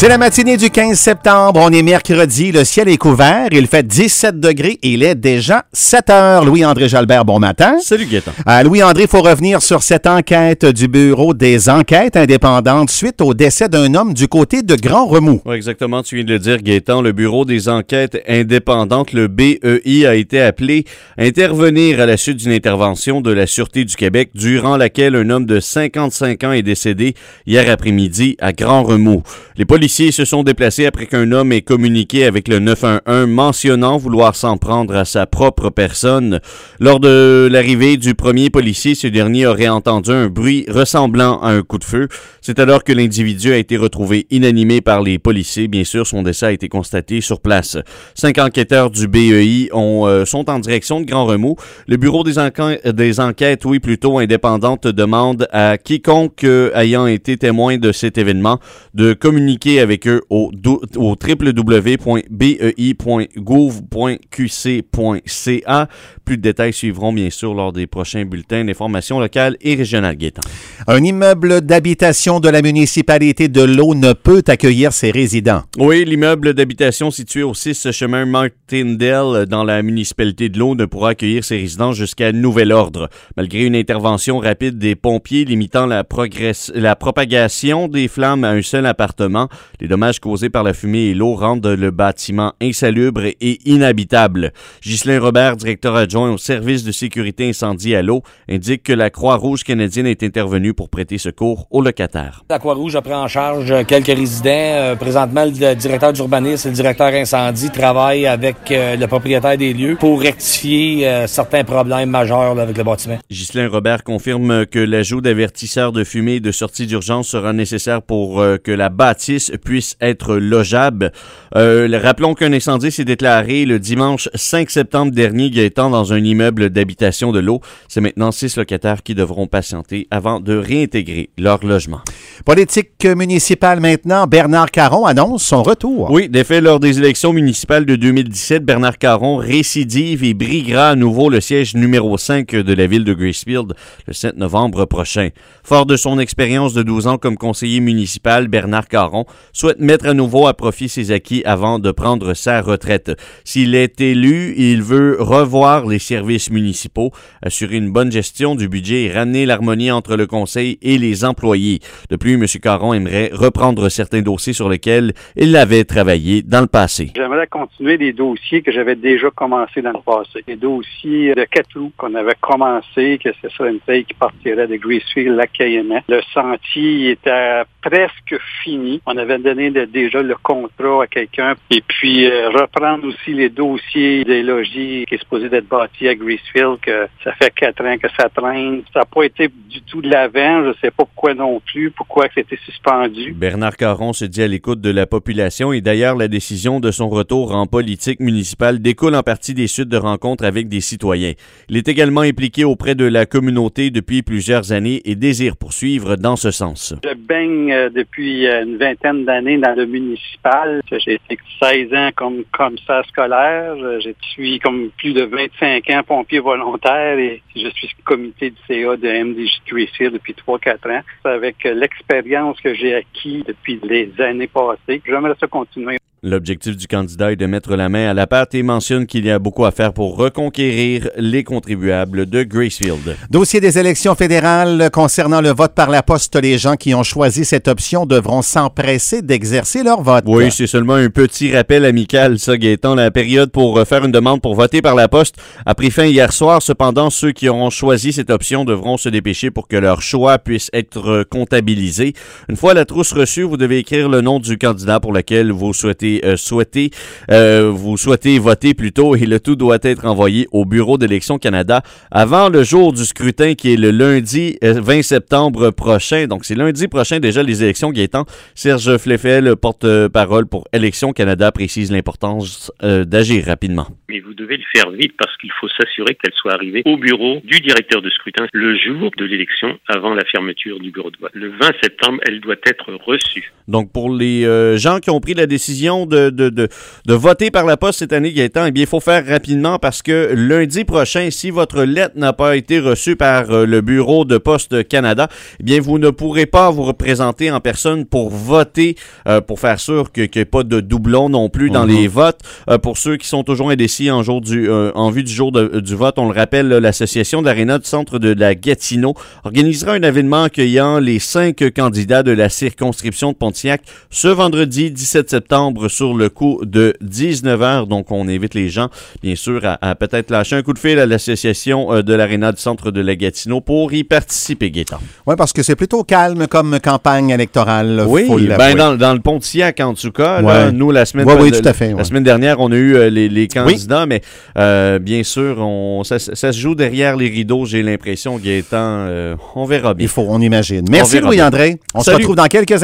C'est la matinée du 15 septembre. On est mercredi. Le ciel est couvert. Il fait 17 degrés et il est déjà 7 heures. Louis-André Jalbert, bon matin. Salut, Gaëtan. Louis-André, il faut revenir sur cette enquête du Bureau des enquêtes indépendantes suite au décès d'un homme du côté de Grand Remous. Oui, exactement. Tu viens de le dire, Gaëtan. Le Bureau des enquêtes indépendantes, le BEI, a été appelé à intervenir à la suite d'une intervention de la Sûreté du Québec durant laquelle un homme de 55 ans est décédé hier après-midi à Grand Remous. Les policiers se sont déplacés après qu'un homme ait communiqué avec le 911 mentionnant vouloir s'en prendre à sa propre personne. Lors de l'arrivée du premier policier, ce dernier aurait entendu un bruit ressemblant à un coup de feu. C'est alors que l'individu a été retrouvé inanimé par les policiers. Bien sûr, son décès a été constaté sur place. 5 enquêteurs du BEI sont en direction de Grand Remous. Le Bureau des enquêtes, plutôt indépendante, demande à quiconque ayant été témoin de cet événement de communiquer avec eux au www.bei.gouv.qc.ca. Plus de détails suivront bien sûr lors des prochains bulletins d'information locale et régionale. Gaëtan. Un immeuble d'habitation de la municipalité de l'Eau ne peut accueillir ses résidents. Oui, l'immeuble d'habitation situé au 6 chemin Martindale dans la municipalité de l'Eau ne pourra accueillir ses résidents jusqu'à nouvel ordre. Malgré une intervention rapide des pompiers limitant la propagation des flammes à un seul appartement, les dommages causés par la fumée et l'eau rendent le bâtiment insalubre et inhabitable. Ghislain Robert, directeur adjoint au service de sécurité incendie à l'eau, indique que la Croix-Rouge canadienne est intervenue pour prêter secours aux locataires. La Croix-Rouge a pris en charge quelques résidents. Présentement, le directeur d'urbanisme et le directeur incendie travaillent avec le propriétaire des lieux pour rectifier certains problèmes majeurs avec le bâtiment. Ghislain Robert confirme que l'ajout d'avertisseurs de fumée et de sortie d'urgence sera nécessaire pour que la bâtisse puisse être logeable. Rappelons qu'un incendie s'est déclaré le dimanche 5 septembre dernier, Gaëtan, dans un immeuble d'habitation de l'eau. C'est maintenant 6 locataires qui devront patienter avant de réintégrer leur logement. Politique municipale maintenant, Bernard Caron annonce son retour. Oui, d'effet, lors des élections municipales de 2017, Bernard Caron récidive et briguera à nouveau le siège numéro 5 de la ville de Gracefield le 7 novembre prochain. Fort de son expérience de 12 ans comme conseiller municipal, Bernard Caron souhaite mettre à nouveau à profit ses acquis avant de prendre sa retraite. S'il est élu, il veut revoir les services municipaux, assurer une bonne gestion du budget et ramener l'harmonie entre le conseil et les employés. De plus, M. Caron aimerait reprendre certains dossiers sur lesquels il avait travaillé dans le passé. J'aimerais continuer des dossiers que j'avais déjà commencé dans le passé. Des dossiers de Catrou qu'on avait commencé, que ce serait une paye qui partirait de Gracefield à Cayemet. Le sentier était presque fini. On avait donné déjà le contrat à quelqu'un. Et puis, reprendre aussi les dossiers des logis qui est supposé d'être bâtis à Gracefield, que ça fait 4 ans que ça traîne. Ça n'a pas été du tout de l'avant. Je ne sais pas pourquoi non plus, pourquoi c'était suspendu. Bernard Caron se dit à l'écoute de la population et d'ailleurs, la décision de son retour en politique municipale découle en partie des suites de rencontres avec des citoyens. Il est également impliqué auprès de la communauté depuis plusieurs années et désire poursuivre dans ce sens. Je baigne depuis une vingtaine d'années dans le municipal. J'ai été 16 ans comme commissaire scolaire. Je suis comme plus de 25 ans pompier volontaire et je suis comité du CA de MDJ Gracefield depuis 3-4 ans. Avec l'expérience que j'ai acquis depuis les années passées, j'aimerais ça continuer. L'objectif du candidat est de mettre la main à la pâte et mentionne qu'il y a beaucoup à faire pour reconquérir les contribuables de Gracefield. Dossier des élections fédérales concernant le vote par la poste. Les gens qui ont choisi cette option devront s'empresser d'exercer leur vote. Oui, c'est seulement un petit rappel amical, ça, Gaëtan. La période pour faire une demande pour voter par la poste a pris fin hier soir. Cependant, ceux qui auront choisi cette option devront se dépêcher pour que leur choix puisse être comptabilisé. Une fois la trousse reçue, vous devez écrire le nom du candidat pour lequel vous souhaitez voter plutôt, et le tout doit être envoyé au Bureau d'Élections Canada avant le jour du scrutin qui est le lundi 20 septembre prochain. Donc c'est lundi prochain déjà les élections, Gaëtan. Serge Fleffel, porte-parole pour Élections Canada, précise l'importance d'agir rapidement. Mais vous devez le faire vite parce qu'il faut s'assurer qu'elle soit arrivée au bureau du directeur de scrutin le jour de l'élection avant la fermeture du bureau de vote. Le 20 septembre, elle doit être reçue. Donc pour les gens qui ont pris la décision question de voter par la poste cette année, Gaétan, eh bien, il faut faire rapidement parce que lundi prochain, si votre lettre n'a pas été reçue par le Bureau de Poste Canada, eh bien, vous ne pourrez pas vous représenter en personne pour voter, pour faire sûr qu'il n'y ait pas de doublons non plus dans les votes. Pour ceux qui sont toujours indécis en vue du jour du vote, on le rappelle, l'association de l'Aréna du centre de la Gatineau organisera un événement accueillant les 5 candidats de la circonscription de Pontiac ce vendredi 17 septembre sur le coup de 19h. Donc, on invite les gens, bien sûr, à peut-être lâcher un coup de fil à l'association de l'Aréna du centre de la Gatineau pour y participer, Gaétan. Oui, parce que c'est plutôt calme comme campagne électorale. Oui, dans le Pontiac, en tout cas, là, nous, la semaine dernière, on a eu les candidats, mais bien sûr, ça se joue derrière les rideaux, j'ai l'impression, Gaétan. On verra bien. On imagine. Merci, Louis-André. On se retrouve dans quelques